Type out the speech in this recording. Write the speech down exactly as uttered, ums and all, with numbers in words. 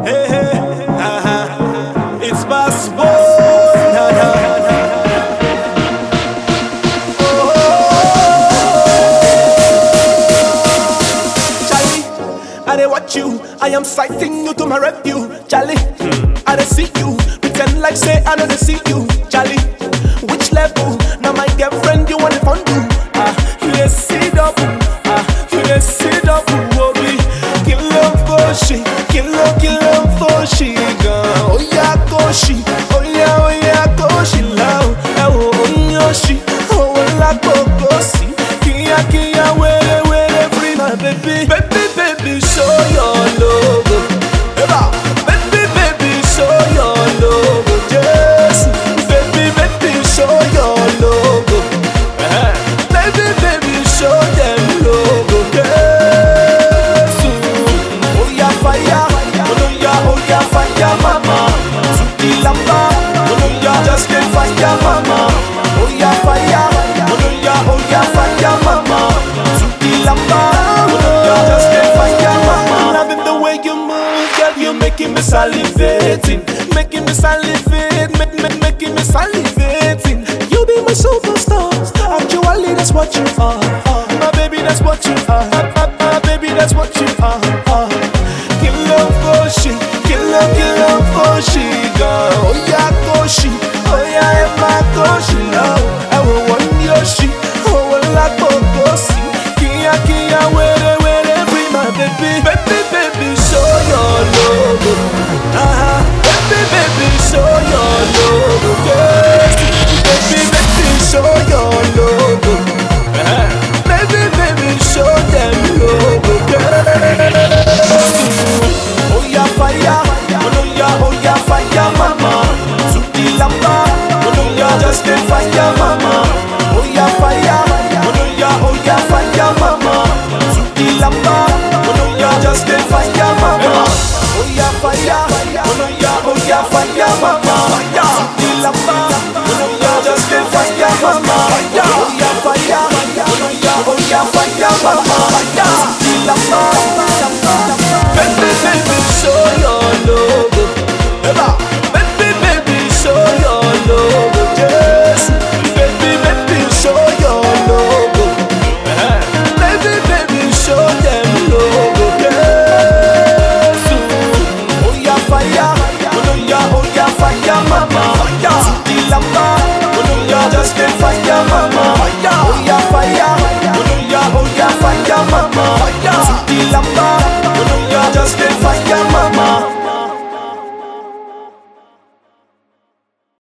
Hey, hey, uh-huh. It's Bass Boy. Na, na, na. Oh, Charlie, I dey watch you. I am citing you to my review. Charlie, I dey see you. Pretend like say I don't see you. Charlie, which level? Now my girlfriend you want to fund you. Ah, you dey see double. Ah, you dey see double. Obi, kill love for she, kill love, kill love for she. Girl, oh yeah, go she, oh yeah, oh yeah, go she. Love, oh oh yeah, she, oh la go go see. Kia kia, where where free my baby, baby baby, show your love. Eva, baby baby, show your love. Yes, baby baby, show your love. Baby baby, show them love. Yes, oh yeah fire, oh yeah oh yeah fire mama. Suki lamba, oh yeah just get fire mama. Oh yeah fire, oh yeah oh yeah fire mama. Suki lamba, oh yeah just get fire mama. Loving the way you move, girl, you making me salivating, making me salivate, make, make, making me salivating. You be my superstar, actually that's what you are. My baby, that's what you are. My, my baby, that's what you are. Kill love for she, kill love, kill love for she, girl. Oh yeah, go she, oh yeah, Emma go she, love. I will want your she, oh well I go go see. Kia kia, where where free my baby, baby baby, show your love. Uh-huh. Baby baby, show your love. Yes. Baby baby, show your love. Uh-huh. Baby baby, show them love. Yes. Oh yeah fire, oh yeah oh yeah fire mama. Suki lamba, oh yeah just get fire mama. Oh yeah fire, oh yeah oh yeah fire mama. Suki lamba, oh yeah just get fire mama. Oh yeah fire, oh yeah oh yeah fire mama. Suki lamba, oh yeah just get fire mama. Oh yeah fire, oh yeah oh yeah fire mama. Suki lamba. Baby, baby, show your love. Eva, baby, baby, show your love. Yes, baby, baby, show your love. Baby, baby, show them love. Yes, oh yeah fire, oh yeah, oh yeah fire, mama. Suki lamba, oh yeah, just get fire, mama. Oh yeah fire, oh yeah, oh yeah fire, mama. Suki lamba, oh yeah, just get fire, mama.